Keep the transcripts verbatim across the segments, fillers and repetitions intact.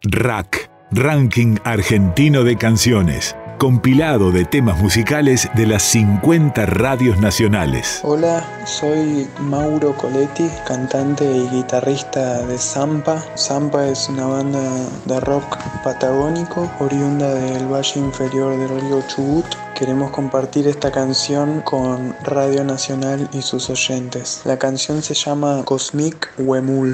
Rack, Ranking Argentino de Canciones, compilado de temas musicales de las cincuenta radios nacionales. Hola, soy Mauro Coletti, cantante y guitarrista de Zampa. Zampa es una banda de rock patagónico, oriunda del Valle Inferior del río Chubut. Queremos compartir esta canción con Radio Nacional y sus oyentes. La canción se llama Cosmic Huemul.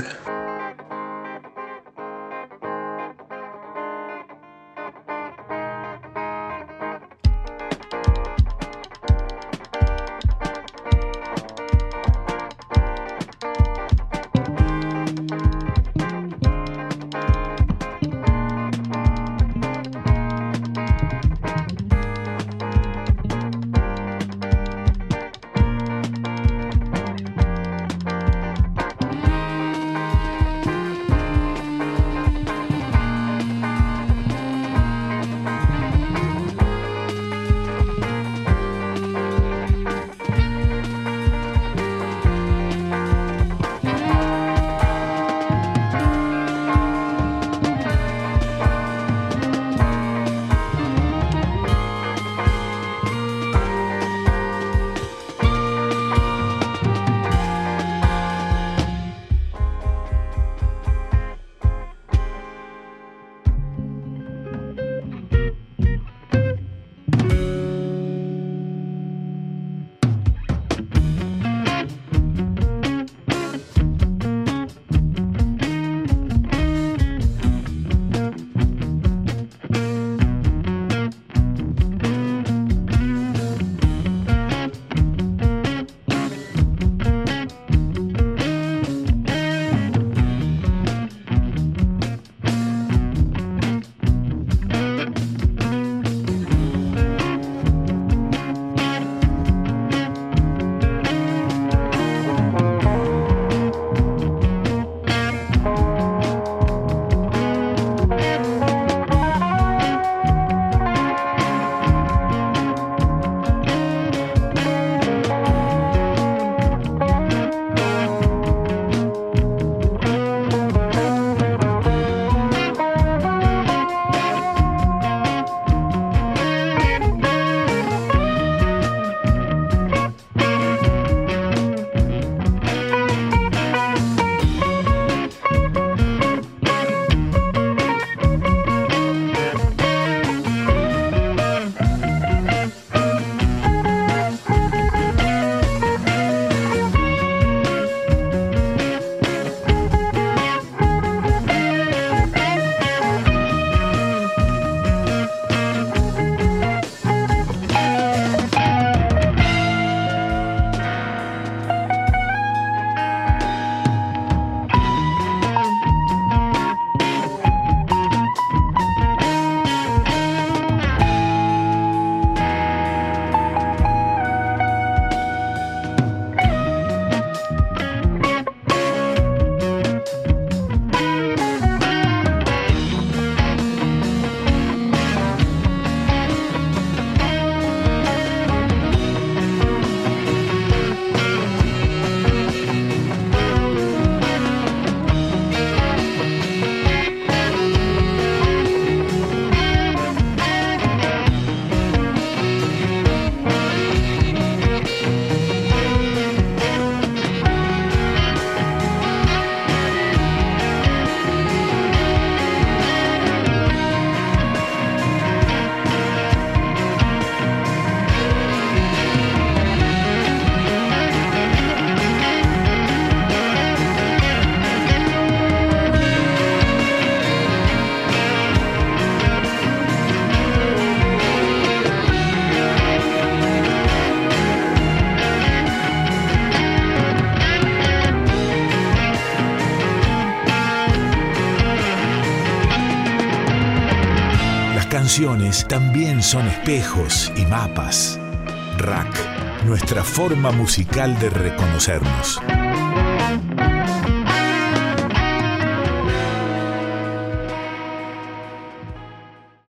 Canciones también son espejos y mapas. Rack, nuestra forma musical de reconocernos.